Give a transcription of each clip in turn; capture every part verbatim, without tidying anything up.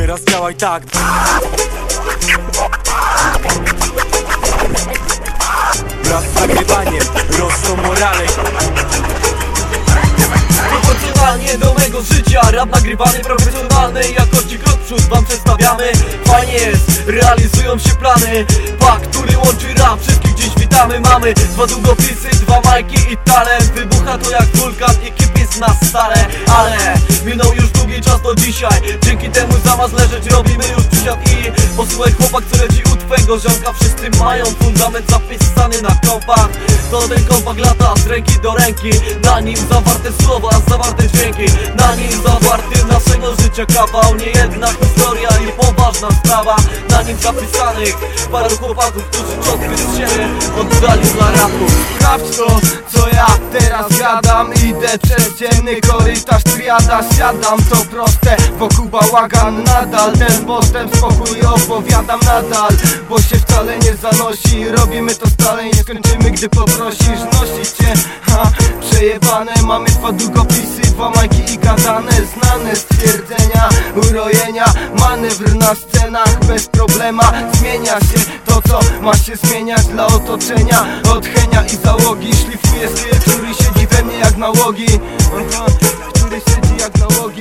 teraz działaj tak. Wraz z nagrywaniem rosną morale. Proporcjonalnie do mego życia, rap nagrywany profesjonalnej jakości, krok w przód wam przedstawiamy. Fajnie jest, realizują się plany. Pak, który łączy rap, wszystkich dziś witamy. Mamy dwa długopisy, dwa majki i talent. Wybucha to jak wulkan i kip jest na stale. Ale minął już długi czas do dzisiaj. Dzięki temu zamiast leżeć robimy już przysiad. I posłuchaj chłopak, co leci u twego ziomka. Wszyscy mają fundament zapisany na kompach. To ten kompak lata z ręki do ręki. Na nim zawarte słowa, zawarte dźwięki. Na nim zawarty naszego życia kawał. Nie jedna historia i poważna sprawa. Na nim zapisanych paru chłopaków, którzy cząstkę z siebie oddali dla rapu. Sprawdź to, co ja teraz gadam. Idę przez ciemny korytarz, triada, siadam. To proste, wokół bałagan nadal. Ten postęp, spokój opowiadam nadal. Bo się wcale nie zanosi. Robimy to stale i nie skończymy, gdy poprosisz. Nosi cię, ha, przejebane. Mamy dwa długopisy, dwa majki i gadane. Znane stwierdzenia, urojenia. Manewr na scenach bez problema. Zmienia się to, co ma się zmieniać dla otoczenia. Od chenia i załogi szlifuje styl, który siedzi we mnie jak nałogi. Aha, który siedzi jak nałogi.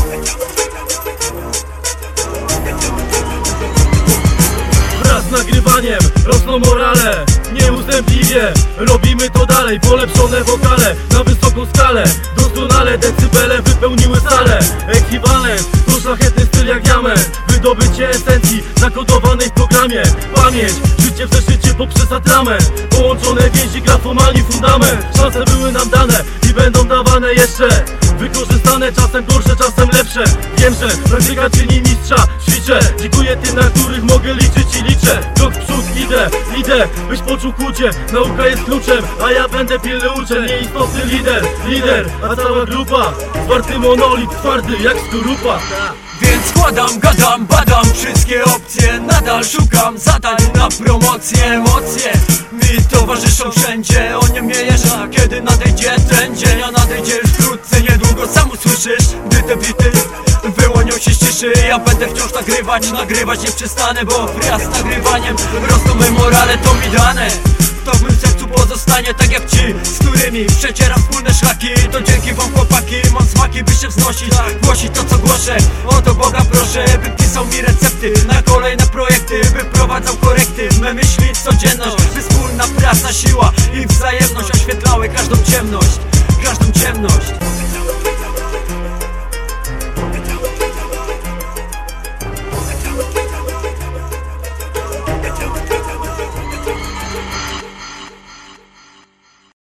Wraz z nagrywaniem rosną morale. Nieustępliwie robimy to dalej. Polepszone wokale na wysoką skalę. Doskonale decybele wypełniły salę. Ekwiwalent to szlachetny styl jak diament. Wydobycie esencji zakodowanej w programie. Pamięć, życie w zeszycie poprzez atrament. Połączone więzi, grafomalni fundament. Szanse były nam dane i będą dawane jeszcze. Wykorzystane, czasem gorsze, czasem lepsze. Wiem, że praktyka czyni mistrza. Ćwiczę, dziękuję tym, na których mogę liczyć i liczę. Krok w przód idę, idę, byś poczuł kłucie. Nauka jest kluczem, a ja będę pilny uczeń. Nieistotny lider, lider, a cała grupa zwarty monolit, twardy jak skorupa. Więc składam, gadam, badam wszystkie opcje. Nadal szukam zadań na promocję. Emocje mi towarzyszą wszędzie. O nie miejesz, kiedy nadejdzie ten dzień. A nadejdzie już wkrótce, niedługo sam usłyszysz, gdy te bity wyłonią się z ciszy. Ja będę wciąż nagrywać, nagrywać nie przestanę. Bo wraz z nagrywaniem rosną me morale, to mi dane. To w mym sercu pozostanie tak jak ci, z którymi przecieram wspólne szlaki. To dzięki wam chłopaki, mam smaki, by się wznosić, głosić to co głoszę. O to Boga proszę, by pisał mi recepty na kolejne projekty, by prowadzał korekty w me myśli codzienność. By wspólna praca, siła i wzajemność oświetlały każdą ciemność, każdą ciemność.